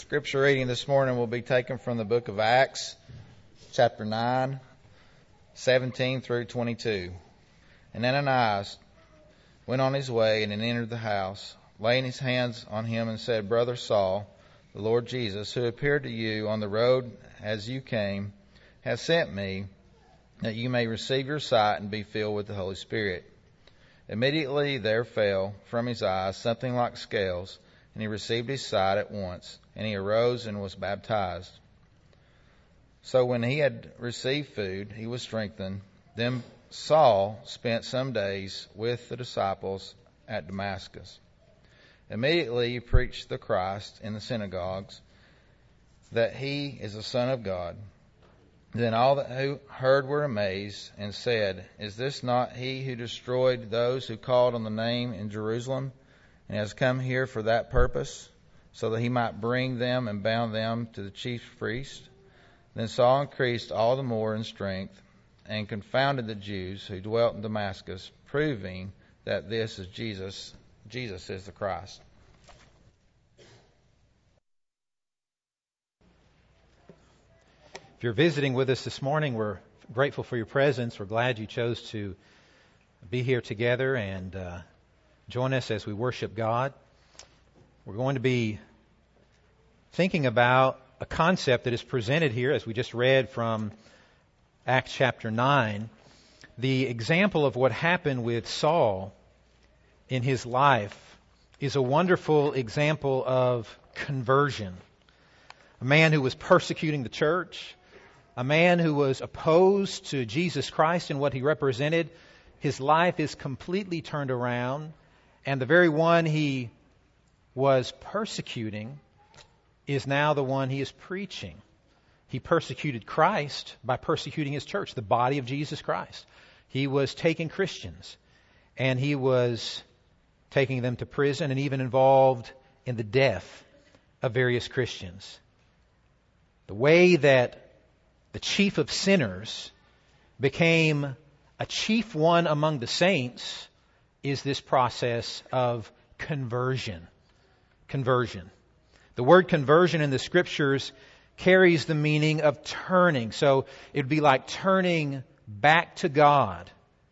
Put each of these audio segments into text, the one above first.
Scripture reading this morning will be taken from the book of Acts, chapter 9, 17 through 22. And Ananias went on his way and entered the house, laying his hands on him and said, Brother Saul, the Lord Jesus, who appeared to you on the road as you came, has sent me that you may receive your sight and be filled with the Holy Spirit. Immediately there fell from his eyes something like scales, and he received his sight at once, and he arose and was baptized. So when he had received food, he was strengthened. Then Saul spent some days with the disciples at Damascus. Immediately he preached the Christ in the synagogues, that he is the Son of God. Then all that who heard were amazed, and said, Is this not he who destroyed those who called on the name in Jerusalem, and has come here for that purpose, so that he might bring them and bound them to the chief priest? Then Saul increased all the more in strength, and confounded the Jews who dwelt in Damascus, proving that this is Jesus is the Christ. If you're visiting with us this morning, we're grateful for your presence. We're glad you chose to be here together and join us as we worship God. We're going to be thinking about a concept that is presented here, as we just read from Acts chapter 9, the example of what happened with Saul in his life is a wonderful example of conversion. A man who was persecuting the church, a man who was opposed to Jesus Christ and what he represented, his life is completely turned around, and the very one he was persecuting is now the one he is preaching. He persecuted Christ by persecuting his church, the body of Jesus Christ. He was taking Christians, and he was taking them to prison and even involved in the death of various Christians. The way that the chief of sinners became a chief one among the saints is this process of conversion. Conversion. The word conversion in the Scriptures carries the meaning of turning. So it would be like turning back to God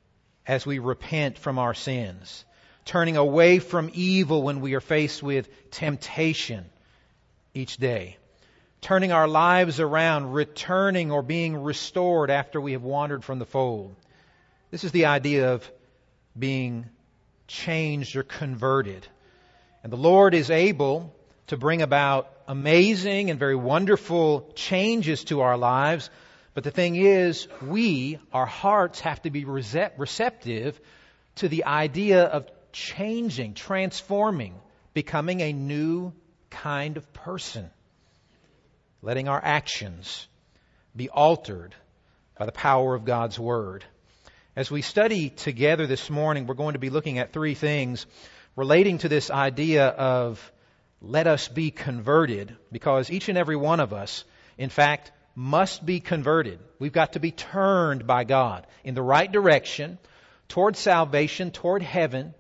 as we repent from our sins. Turning away from evil when we are faced with temptation each day. Turning our lives around, returning or being restored after we have wandered from the fold. This is the idea of being changed or converted. And the Lord is able to bring about amazing and very wonderful changes to our lives. But the thing is, our hearts have to be receptive to the idea of changing, transforming, becoming a new kind of person. Letting our actions be altered by the power of God's Word. As we study together this morning, we're going to be looking at three things relating to this idea of let us be converted, because each and every one of us, in fact, must be converted. We've got to be turned by God in the right direction, toward salvation, toward heaven,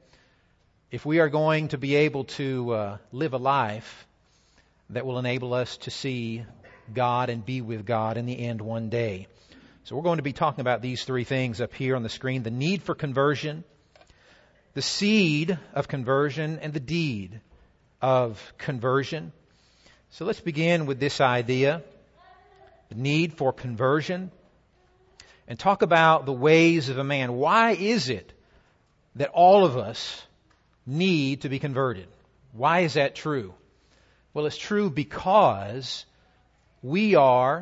if we are going to be able to live a life that will enable us to see God and be with God in the end one day. So we're going to be talking about these three things up here on the screen: the need for conversion, the seed of conversion, and the deed of conversion. So let's begin with this idea, the need for conversion, and talk about the ways of a man. Why is it that all of us need to be converted? Why is that true? Well, it's true because we are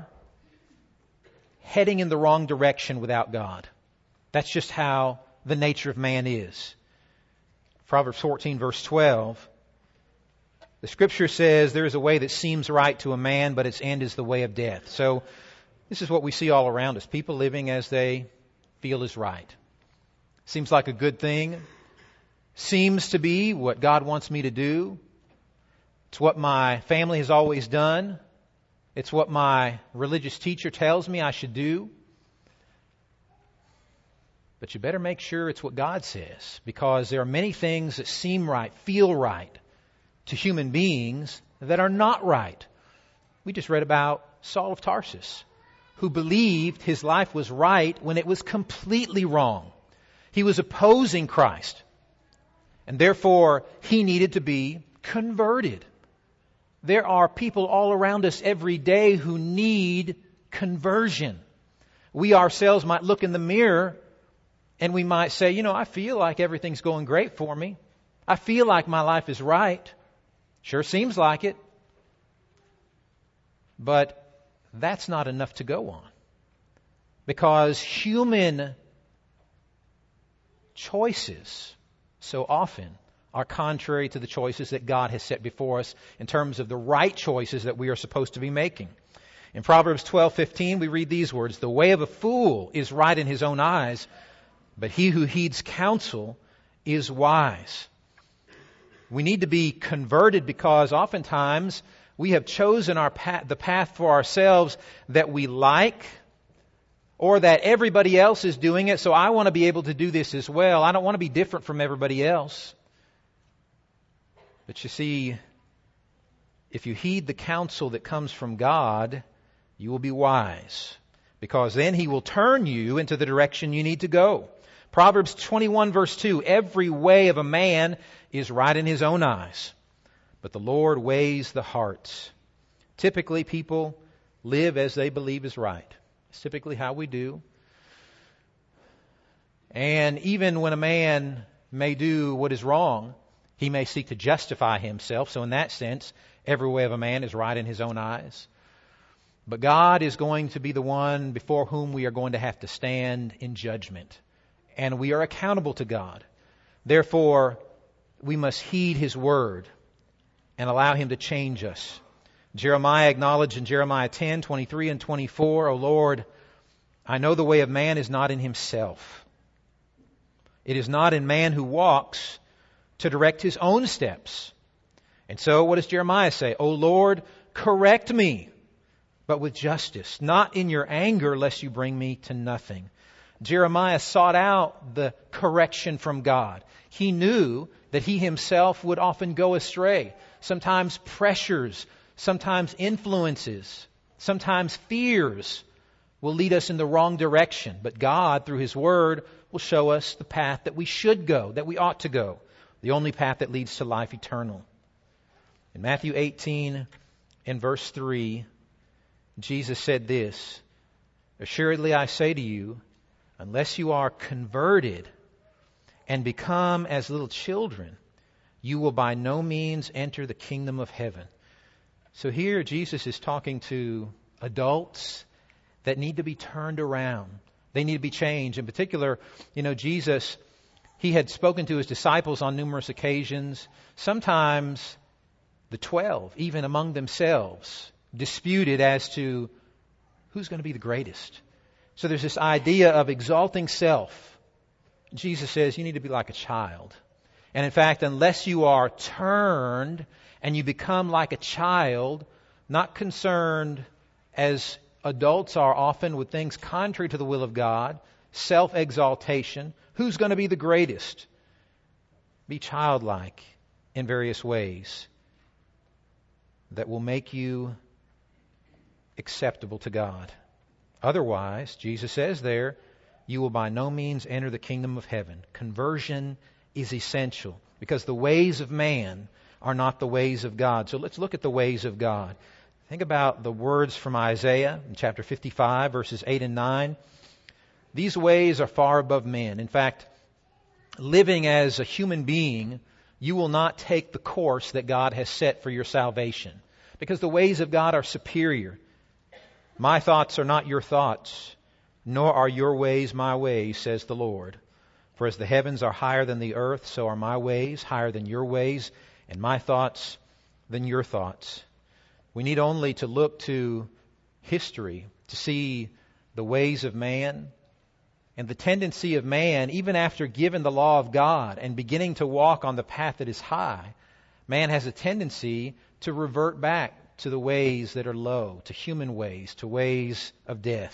heading in the wrong direction without God. That's just how the nature of man is. Proverbs 14 verse 12, the Scripture says there is a way that seems right to a man, but its end is the way of death. So this is what we see all around us. People living as they feel is right. Seems like a good thing. Seems to be what God wants me to do. It's what my family has always done. It's what my religious teacher tells me I should do. But you better make sure it's what God says, because there are many things that seem right, feel right to human beings that are not right We just read about Saul of Tarsus, who believed his life was right when it was completely wrong. He was opposing Christ, and therefore he needed to be converted. There are people all around us every day who need conversion. We ourselves might look in the mirror and we might say, I feel like everything's going great for me. I feel like my life is right. Sure seems like it. But that's not enough to go on. Because human choices so often are contrary to the choices that God has set before us in terms of the right choices that we are supposed to be making. In Proverbs 12:15, we read these words, "The way of a fool is right in his own eyes, but he who heeds counsel is wise." We need to be converted because oftentimes we have chosen the path for ourselves that we like, or that everybody else is doing it, so I want to be able to do this as well. I don't want to be different from everybody else. But you see, if you heed the counsel that comes from God, you will be wise, because then He will turn you into the direction you need to go. Proverbs 21 verse 2, "Every way of a man is right in his own eyes, but the Lord weighs the hearts." Typically, people live as they believe is right. It's typically how we do. And even when a man may do what is wrong, he may seek to justify himself. So in that sense, every way of a man is right in his own eyes. But God is going to be the one before whom we are going to have to stand in judgment. And we are accountable to God. Therefore, we must heed His word and allow Him to change us. Jeremiah acknowledged in Jeremiah 10:23 and 24, "O Lord, I know the way of man is not in himself. It is not in man who walks to direct his own steps." And so what does Jeremiah say? "O Lord, correct me, but with justice, not in your anger, lest you bring me to nothing." Jeremiah sought out the correction from God. He knew that he himself would often go astray. Sometimes pressures, sometimes influences, sometimes fears will lead us in the wrong direction. But God, through His Word, will show us the path that we should go, that we ought to go. The only path that leads to life eternal. In Matthew 18 and verse 3, Jesus said this, "Assuredly I say to you, unless you are converted and become as little children, you will by no means enter the kingdom of heaven." So here Jesus is talking to adults that need to be turned around. They need to be changed. In particular, Jesus, He had spoken to His disciples on numerous occasions. Sometimes the 12, even among themselves, disputed as to who's going to be the greatest. So there's this idea of exalting self. Jesus says you need to be like a child. And in fact, unless you are turned and you become like a child, not concerned as adults are often with things contrary to the will of God, self-exaltation, who's going to be the greatest? Be childlike in various ways that will make you acceptable to God. Otherwise, Jesus says there, you will by no means enter the kingdom of heaven. Conversion is essential because the ways of man are not the ways of God. So let's look at the ways of God. Think about the words from Isaiah in chapter 55, verses 8 and 9. These ways are far above men. In fact, living as a human being, you will not take the course that God has set for your salvation because the ways of God are superior. My thoughts are not your thoughts, nor are your ways my ways, says the Lord. For as the heavens are higher than the earth, so are my ways higher than your ways, and my thoughts than your thoughts. We need only to look to history to see the ways of man and the tendency of man, even after given the law of God and beginning to walk on the path that is high, man has a tendency to revert back to the ways that are low, to human ways, to ways of death.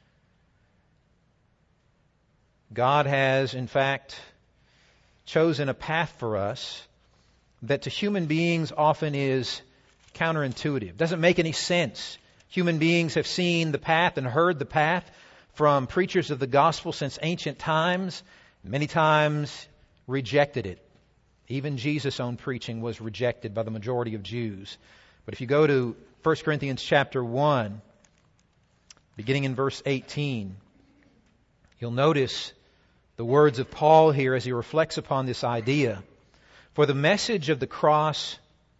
God has, in fact, chosen a path for us that to human beings often is counterintuitive. Doesn't make any sense. Human beings have seen the path and heard the path from preachers of the gospel since ancient times. Many times rejected it. Even Jesus' own preaching was rejected by the majority of Jews. But if you go to 1 Corinthians chapter 1, beginning in verse 18, you'll notice the words of Paul here as he reflects upon this idea. For the message of the cross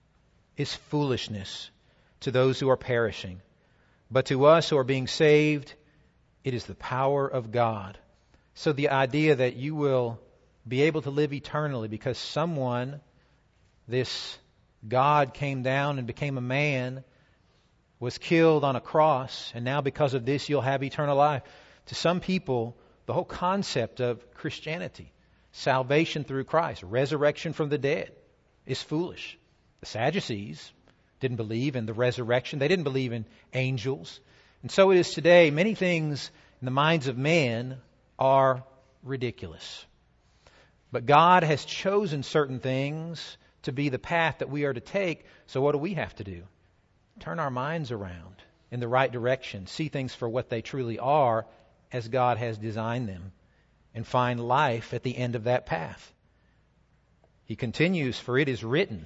is foolishness to those who are perishing, but to us who are being saved, it is the power of God. So the idea that you will be able to live eternally because someone, this God, came down and became a man, was killed on a cross, and now because of this you'll have eternal life. To some people, the whole concept of Christianity, salvation through Christ, resurrection from the dead, is foolish. The Sadducees didn't believe in the resurrection. They didn't believe in angels. And so it is today. Many things in the minds of men are ridiculous. But God has chosen certain things to be the path that we are to take. So what do we have to do? Turn our minds around in the right direction. See things for what they truly are as God has designed them. And find life at the end of that path. He continues, for it is written,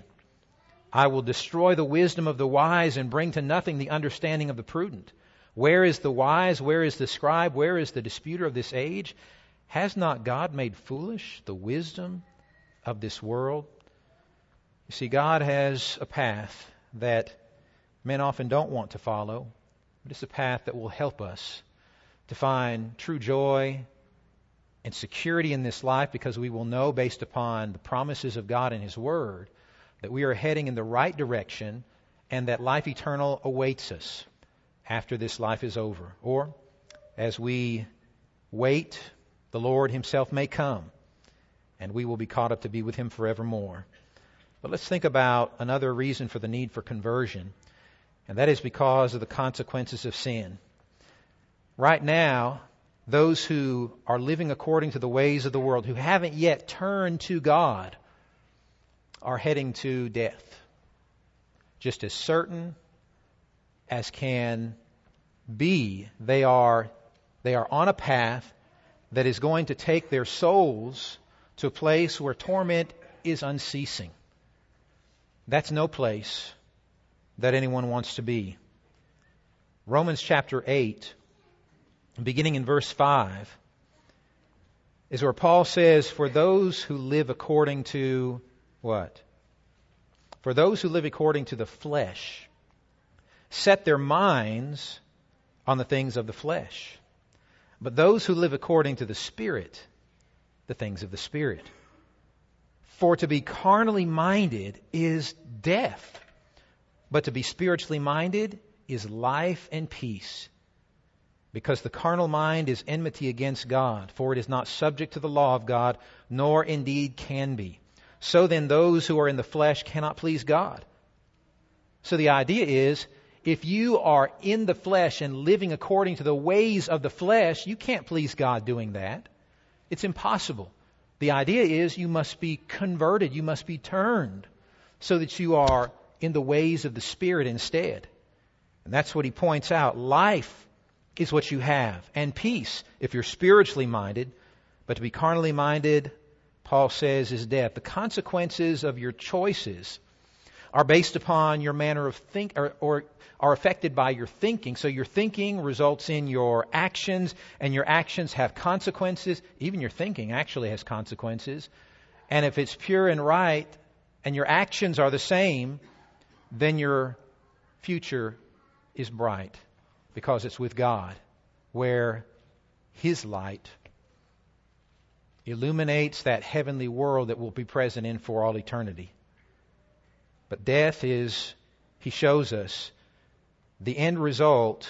I will destroy the wisdom of the wise and bring to nothing the understanding of the prudent. Where is the wise? Where is the scribe? Where is the disputer of this age? Has not God made foolish the wisdom of this world? You see, God has a path that men often don't want to follow, but it's a path that will help us to find true joy and security in this life, because we will know, based upon the promises of God and His Word, that we are heading in the right direction and that life eternal awaits us after this life is over. Or, as we wait, the Lord Himself may come and we will be caught up to be with Him forevermore. But let's think about another reason for the need for conversion, and that is because of the consequences of sin. Right now, those who are living according to the ways of the world, who haven't yet turned to God, are heading to death. Just as certain as can be, they are on a path that is going to take their souls to a place where torment is unceasing. That's no place that anyone wants to be. Romans chapter 8, beginning in verse 5, is where Paul says, for those who live according to what? For those who live according to the flesh set their minds on the things of the flesh. But those who live according to the Spirit, the things of the Spirit. For to be carnally minded is death, but to be spiritually minded is life and peace. Because the carnal mind is enmity against God, for it is not subject to the law of God, nor indeed can be. So then those who are in the flesh cannot please God. So the idea is, if you are in the flesh and living according to the ways of the flesh, you can't please God doing that. It's impossible. The idea is you must be converted, you must be turned, so that you are in the ways of the Spirit instead. And that's what he points out. Life is what you have, and peace if you're spiritually minded. But to be carnally minded, Paul says, is death. The consequences of your choices are based upon your manner of think, or are affected by your thinking. So your thinking results in your actions, and your actions have consequences. Even your thinking actually has consequences. And if it's pure and right, and your actions are the same, then your future is bright, because it's with God, where His light illuminates that heavenly world that will be present in for all eternity. But death is, he shows us, the end result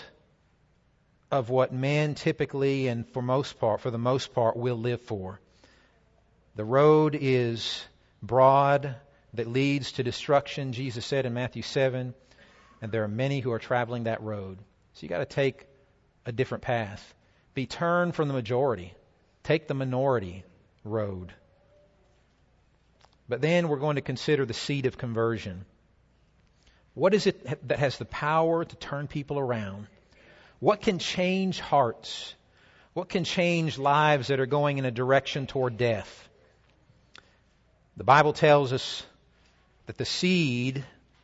of what men typically and for the most part will live for. The road is broad that leads to destruction, Jesus said in Matthew 7, and there are many who are traveling that road. So you got to take a different path. Be turned from the majority. Take the minority road. But then we're going to consider the seed of conversion. What is it that has the power to turn people around? What can change hearts? What can change lives that are going in a direction toward death? The Bible tells us that the seed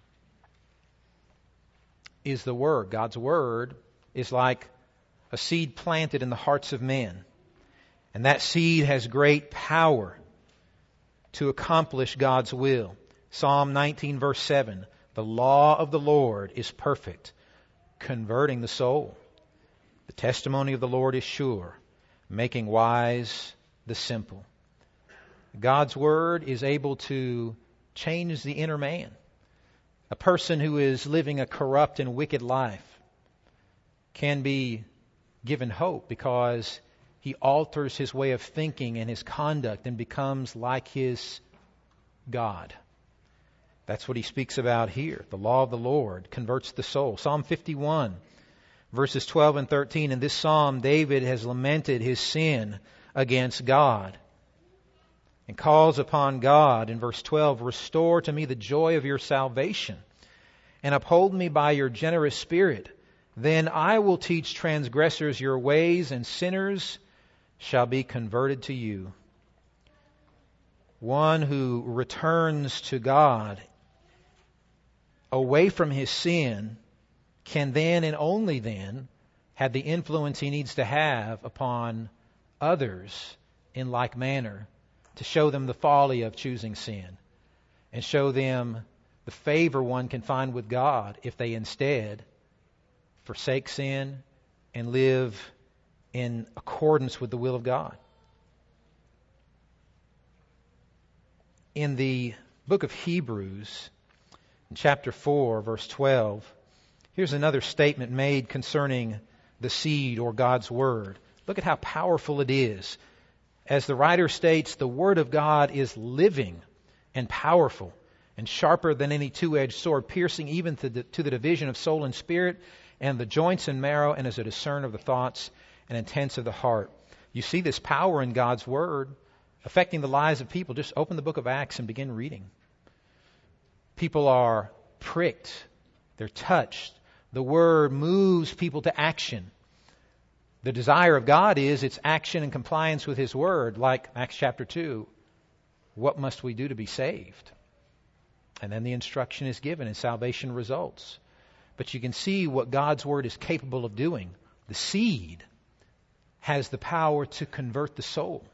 is the Word. God's Word is like a seed planted in the hearts of men. And that seed has great power to accomplish God's will. Psalm 19 verse 7, the law of the Lord is perfect, converting the soul. The testimony of the Lord is sure, making wise the simple. God's Word is able to change the inner man. A person who is living a corrupt and wicked life can be given hope because he alters his way of thinking and his conduct and becomes like his God. That's what he speaks about here. The law of the Lord converts the soul. Psalm 51, verses 12 and 13. In this psalm, David has lamented his sin against God and calls upon God in verse 12, restore to me the joy of your salvation and uphold me by your generous spirit. Then I will teach transgressors your ways, and sinners shall be converted to you. One who returns to God away from his sin can then and only then have the influence he needs to have upon others in like manner to show them the folly of choosing sin and show them the favor one can find with God if they instead forsake sin and live in accordance with the will of God. In the book of Hebrews, in chapter 4, verse 12, here's another statement made concerning the seed or God's Word. Look at how powerful it is. As the writer states, the Word of God is living and powerful and sharper than any two-edged sword, piercing even to the division of soul and spirit and the joints and marrow, and is a discerner of the thoughts and intents of the heart. You see this power in God's Word affecting the lives of people. Just open the book of Acts and begin reading. People are pricked. They're touched. The Word moves people to action. The desire of God is its action and compliance with His Word, like Acts chapter 2. What must we do to be saved? And then the instruction is given and salvation results. But you can see what God's Word is capable of doing. The seed has the power to convert the soul.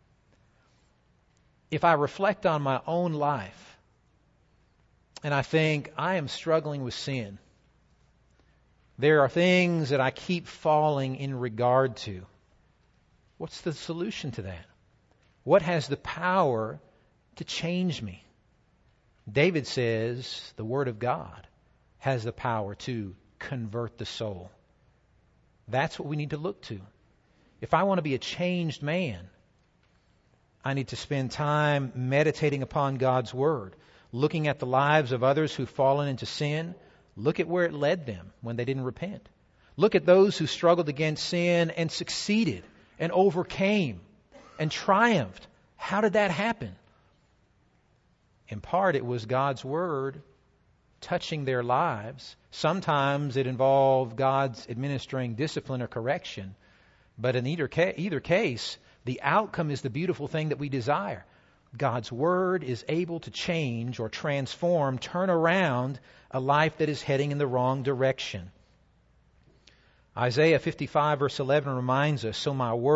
If I reflect on my own life and I think I am struggling with sin, there are things that I keep falling in regard to. What's the solution to that? What has the power to change me? David says the Word of God has the power to convert the soul. That's what we need to look to. If I want to be a changed man, I need to spend time meditating upon God's Word, looking at the lives of others who've fallen into sin. Look at where it led them when they didn't repent. Look at those who struggled against sin and succeeded and overcame and triumphed. How did that happen? In part, it was God's Word touching their lives. Sometimes it involved God's administering discipline or correction. But in either case, the outcome is the beautiful thing that we desire. God's Word is able to change or transform, turn around a life that is heading in the wrong direction. Isaiah 55 verse 11 reminds us,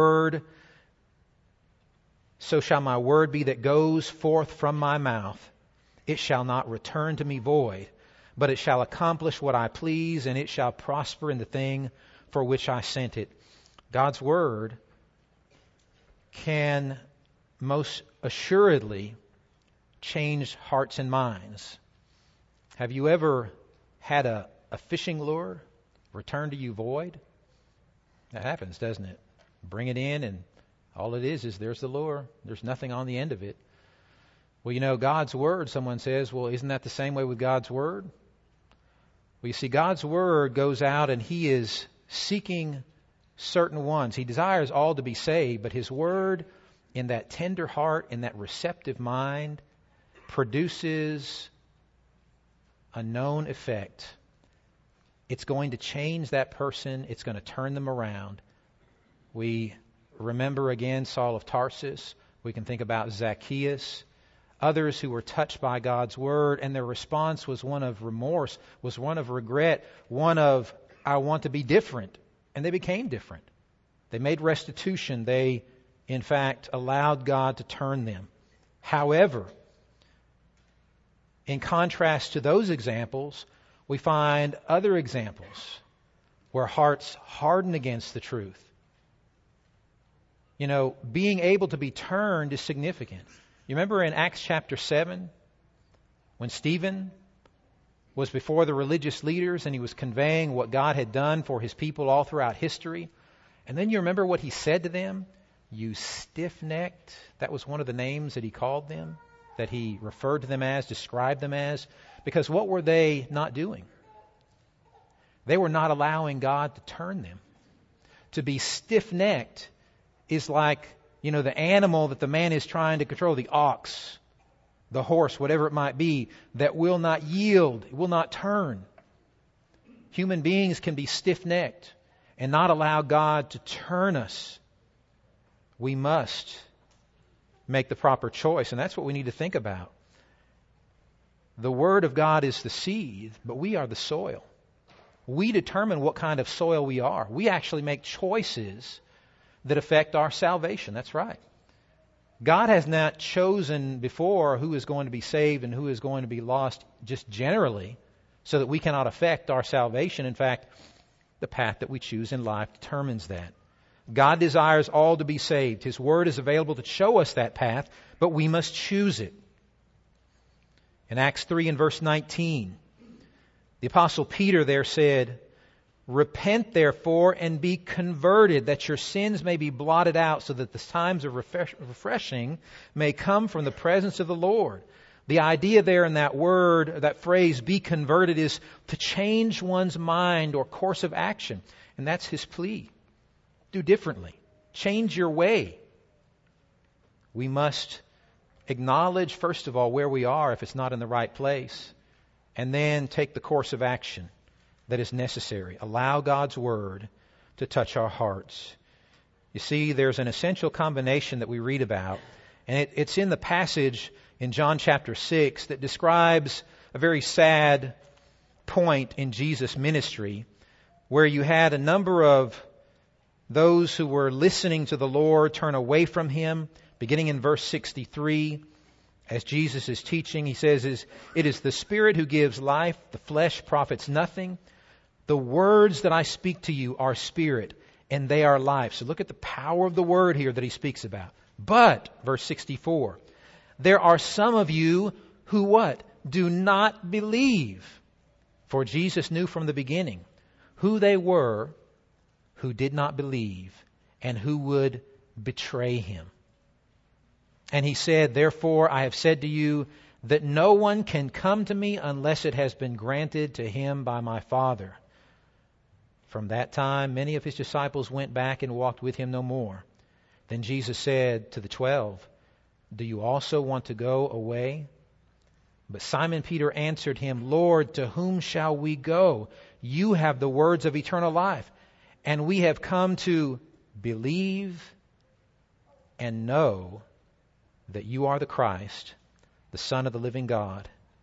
so shall my word be that goes forth from my mouth. It shall not return to me void, but it shall accomplish what I please, and it shall prosper in the thing for which I sent it. God's Word can most assuredly change hearts and minds. Have you ever had a fishing lure return to you void? That happens, doesn't it? Bring it in and all it is there's the lure. There's nothing on the end of it. Well, God's Word, someone says, well, isn't that the same way with God's Word? Well, you see, God's Word goes out and He is seeking certain ones. He desires all to be saved, but His Word in that tender heart, in that receptive mind, produces a known effect. It's going to change that person. It's going to turn them around. We remember again Saul of Tarsus. We can think about Zacchaeus. Others who were touched by God's word, and their response was one of remorse, was one of regret, one of, I want to be different. And they became different. They made restitution. They, in fact, allowed God to turn them. However, in contrast to those examples, we find other examples where hearts harden against the truth. You know, being able to be turned is significant. You remember in Acts chapter 7, when Stephen was before the religious leaders and he was conveying what God had done for his people all throughout history. And then you remember what he said to them? You stiff-necked. That was one of the names that he called them, that he referred to them as, described them as. Because what were they not doing? They were not allowing God to turn them. To be stiff-necked is like, you know, the animal that the man is trying to control, the ox, the horse, whatever it might be, that will not yield, will not turn. Human beings can be stiff-necked and not allow God to turn us. We must make the proper choice, and that's what we need to think about. The Word of God is the seed, but we are the soil. We determine what kind of soil we are. We actually make choices that affect our salvation. That's right. God has not chosen before who is going to be saved and who is going to be lost just generally so that we cannot affect our salvation. In fact, the path that we choose in life determines that. God desires all to be saved. His Word is available to show us that path, but we must choose it. In Acts 3 and verse 19, the Apostle Peter there said, repent therefore and be converted, that your sins may be blotted out, so that the times of refreshing may come from the presence of the Lord. The idea there in that word, that phrase, be converted, is to change one's mind or course of action. And that's his plea. Do differently. Change your way. We must acknowledge, first of all, where we are if it's not in the right place, and then take the course of action that is necessary. Allow God's Word to touch our hearts. You see, there's an essential combination that we read about, and it's in the passage in John chapter 6 that describes a very sad point in Jesus' ministry, where you had a number of those who were listening to the Lord turn away from Him. Beginning in verse 63, as Jesus is teaching, He says, it is the Spirit who gives life, the flesh profits nothing. The words that I speak to you are spirit, and they are life. So look at the power of the word here that He speaks about. But, verse 64, there are some of you who what? Do not believe. For Jesus knew from the beginning who they were who did not believe and who would betray Him. And He said, therefore I have said to you that no one can come to me unless it has been granted to him by my Father. From that time, many of His disciples went back and walked with Him no more. Then Jesus said to the 12, do you also want to go away? But Simon Peter answered Him, Lord, to whom shall we go? You have the words of eternal life, and we have come to believe and know that you are the Christ, the Son of the living God.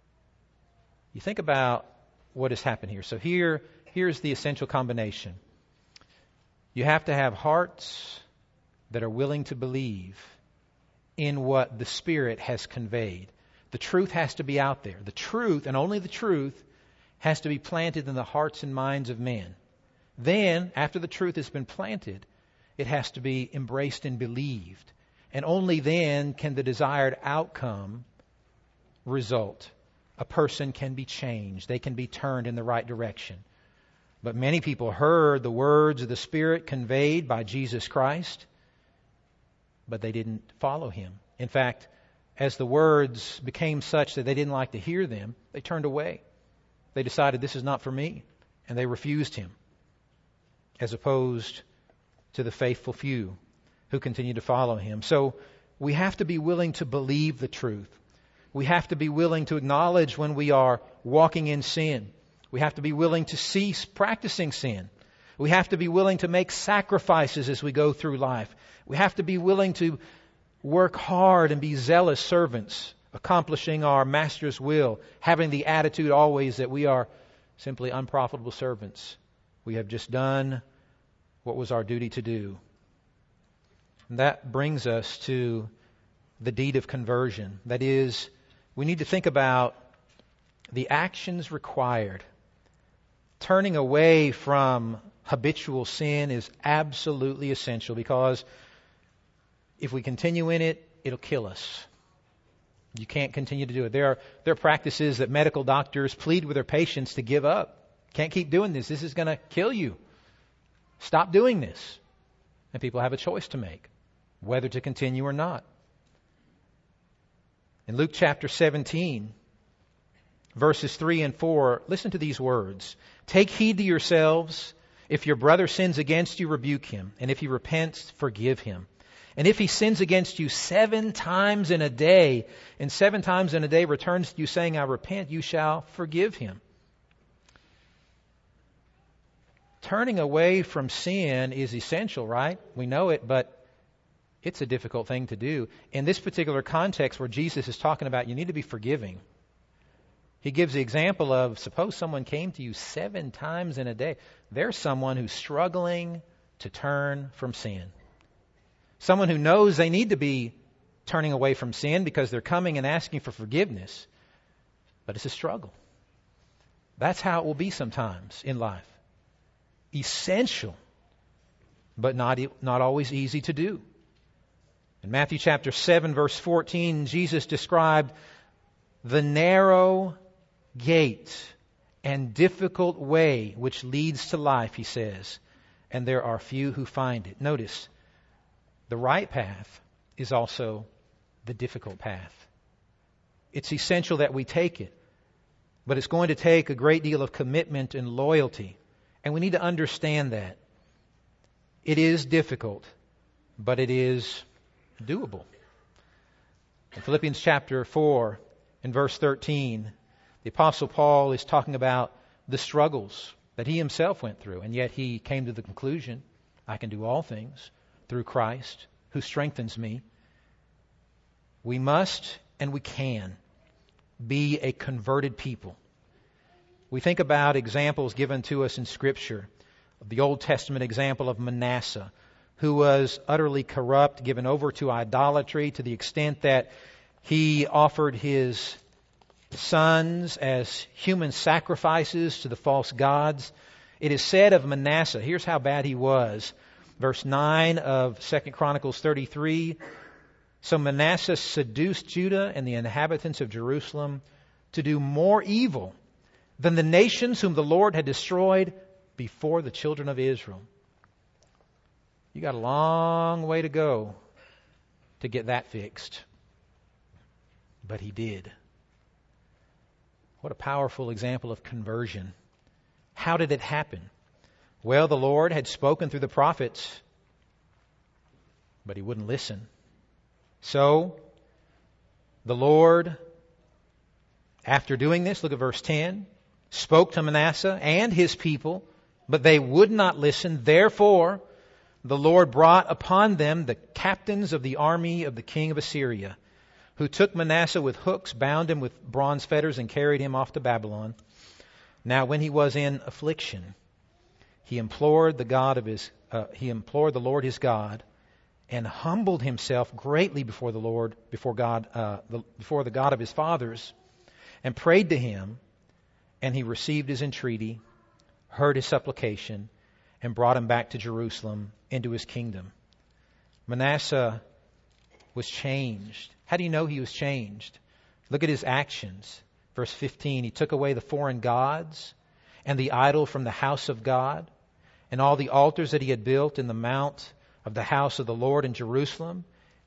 You think about what has happened here. So here's the essential combination. You have to have hearts that are willing to believe in what the Spirit has conveyed. The truth has to be out there. The truth, and only the truth, has to be planted in the hearts and minds of men. Then, after the truth has been planted, it has to be embraced and believed. And only then can the desired outcome result. A person can be changed. They can be turned in the right direction. But many people heard the words of the Spirit conveyed by Jesus Christ, but they didn't follow Him. In fact, as the words became such that they didn't like to hear them, they turned away. They decided, this is not for me, and they refused Him, as opposed to the faithful few who continue to follow Him. So we have to be willing to believe the truth. We have to be willing to acknowledge when we are walking in sin. We have to be willing to cease practicing sin. We have to be willing to make sacrifices as we go through life. We have to be willing to work hard and be zealous servants, accomplishing our Master's will, having the attitude always that we are simply unprofitable servants. We have just done what was our duty to do. And that brings us to the deed of conversion. That is, we need to think about the actions required. Turning away from habitual sin is absolutely essential, because if we continue in it, it'll kill us. You can't continue to do it. There are practices that medical doctors plead with their patients to give up. Can't keep doing this. This is going to kill you. Stop doing this. And people have a choice to make, whether to continue or not. In Luke chapter 17, verses 3 and 4, listen to these words. Take heed to yourselves. If your brother sins against you, rebuke him. And if he repents, forgive him. And if he sins against you 7 times in a day, and 7 times in a day returns to you saying, I repent, you shall forgive him. Turning away from sin is essential, right? We know it, but it's a difficult thing to do. In this particular context where Jesus is talking about you need to be forgiving, he gives the example of, suppose someone came to you 7 times in a day. There's someone who's struggling to turn from sin. Someone who knows they need to be turning away from sin because they're coming and asking for forgiveness. But it's a struggle. That's how it will be sometimes in life. Essential, but not always easy to do. In Matthew chapter 7, verse 14, Jesus described the narrow gate and difficult way which leads to life, he says, and there are few who find it. Notice, the right path is also the difficult path. It's essential that we take it, but it's going to take a great deal of commitment and loyalty, and we need to understand that. It is difficult, but it is doable. In Philippians chapter 4, in verse 13, the Apostle Paul is talking about the struggles that he himself went through, and yet he came to the conclusion, I can do all things through Christ who strengthens me. We must and we can be a converted people. We think about examples given to us in Scripture. The Old Testament example of Manasseh, who was utterly corrupt, given over to idolatry to the extent that he offered his sons as human sacrifices to the false gods. It is said of Manasseh, here's how bad he was. Verse 9 of 2 Chronicles 33, so Manasseh seduced Judah and the inhabitants of Jerusalem to do more evil than the nations whom the Lord had destroyed before the children of Israel. You got a long way to go to get that fixed. But he did. What a powerful example of conversion. How did it happen? Well, the Lord had spoken through the prophets, but he wouldn't listen. So, the Lord, after doing this, look at verse 10, spoke to Manasseh and his people, but they would not listen. Therefore, the Lord brought upon them the captains of the army of the king of Assyria, who took Manasseh with hooks, bound him with bronze fetters, and carried him off to Babylon. Now, when he was in affliction, he implored the Lord his God, and humbled himself greatly before the Lord, before the God of his fathers, and prayed to him. And he received his entreaty, heard his supplication, and brought him back to Jerusalem into his kingdom. Manasseh was changed. How do you know he was changed? Look at his actions. Verse 15, he took away the foreign gods and the idol from the house of God, and all the altars that he had built in the mount of the house of the Lord in Jerusalem,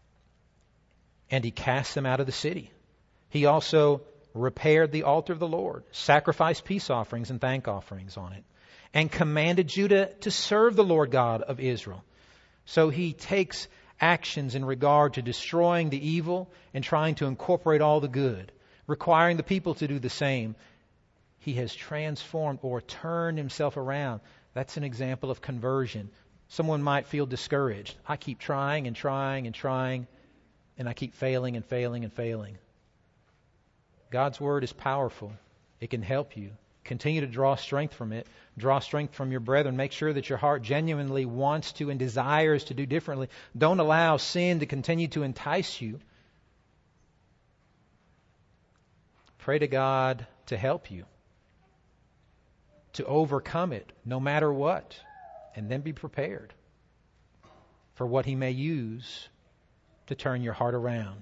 and he cast them out of the city. He also repaired the altar of the Lord, sacrificed peace offerings and thank offerings on it, and commanded Judah to serve the Lord God of Israel. So he takes actions in regard to destroying the evil and trying to incorporate all the good. requiring the people to do the same. He has transformed or turned himself around. That's an example of conversion. Someone might feel discouraged. I keep trying and trying and trying, and I keep failing and failing and failing. God's Word is powerful. It can help you. Continue to draw strength from it. Draw strength from your brethren. Make sure that your heart genuinely wants to and desires to do differently. Don't allow sin to continue to entice you. Pray to God to help you, to overcome it no matter what, and then be prepared for what He may use to turn your heart around.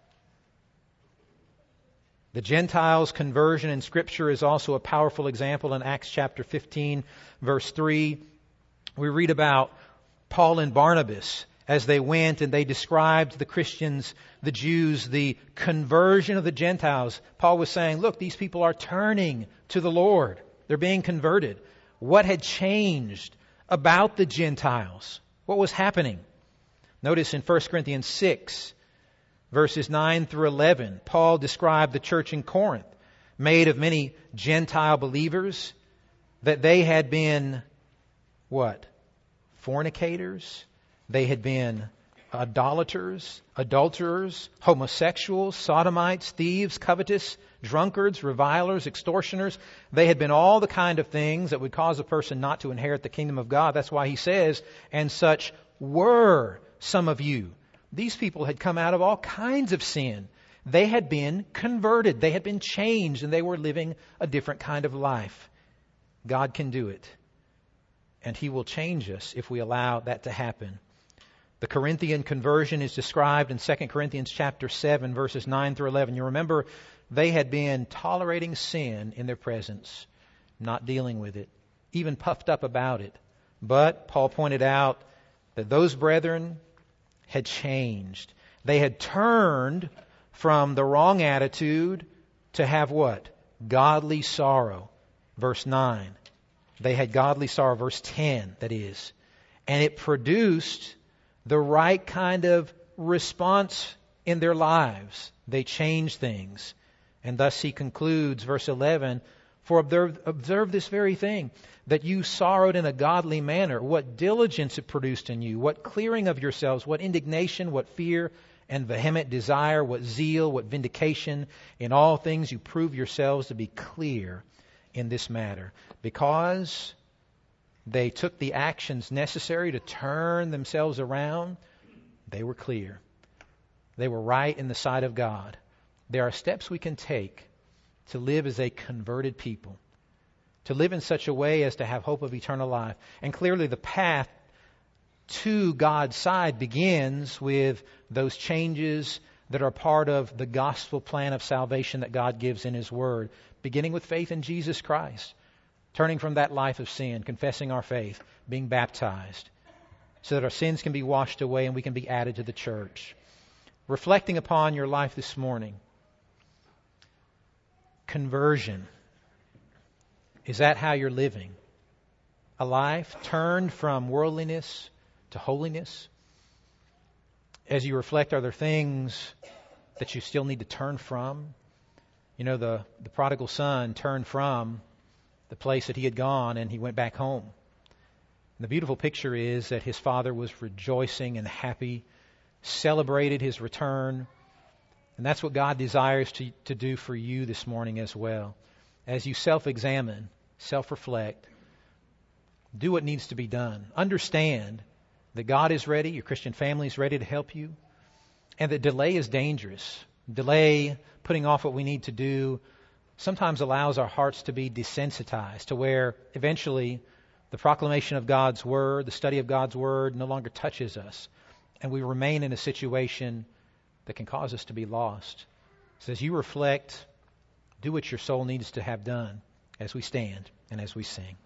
The Gentiles' conversion in Scripture is also a powerful example. In Acts chapter 15, verse 3, we read about Paul and Barnabas as they went and they described to the Christians, the Jews, the conversion of the Gentiles. Paul was saying, look, these people are turning to the Lord. They're being converted. What had changed about the Gentiles? What was happening? Notice in 1 Corinthians 6, verses 9 through 11, Paul described the church in Corinth, made of many Gentile believers, that they had been, what? Fornicators. They had been idolaters, adulterers, homosexuals, sodomites, thieves, covetous, drunkards, revilers, extortioners. They had been all the kind of things that would cause a person not to inherit the kingdom of God. That's why he says, and such were some of you. These people had come out of all kinds of sin. They had been converted. They had been changed, and they were living a different kind of life. God can do it. And He will change us if we allow that to happen. The Corinthian conversion is described in 2 Corinthians chapter 7, verses 9 through 11. You remember, they had been tolerating sin in their presence, not dealing with it, even puffed up about it. But Paul pointed out that those brethren had changed. They had turned from the wrong attitude to have what? Godly sorrow. Verse 9. They had godly sorrow. Verse 10, that is. And it produced the right kind of response in their lives. They changed things. And thus he concludes, verse 11, for observe this very thing, that you sorrowed in a godly manner. What diligence it produced in you, what clearing of yourselves, what indignation, what fear and vehement desire, what zeal, what vindication. In all things you prove yourselves to be clear in this matter. Because they took the actions necessary to turn themselves around, they were clear. They were right in the sight of God. There are steps we can take to live as a converted people, to live in such a way as to have hope of eternal life. And clearly the path to God's side begins with those changes that are part of the gospel plan of salvation that God gives in His Word, beginning with faith in Jesus Christ, turning from that life of sin, confessing our faith, being baptized, so that our sins can be washed away and we can be added to the church. Reflecting upon your life this morning, conversion. Is that how you're living? A life turned from worldliness to holiness? As you reflect, are there things that you still need to turn from? You know, the prodigal son turned from the place that he had gone and he went back home. And the beautiful picture is that his father was rejoicing and happy, celebrated his return. And that's what God desires to do for you this morning as well. As you self-examine, self-reflect, do what needs to be done. Understand that God is ready, your Christian family is ready to help you, and that delay is dangerous. Delay, putting off what we need to do, sometimes allows our hearts to be desensitized to where eventually the proclamation of God's Word, the study of God's Word no longer touches us, and we remain in a situation that can cause us to be lost. So as you reflect, do what your soul needs to have done as we stand and as we sing.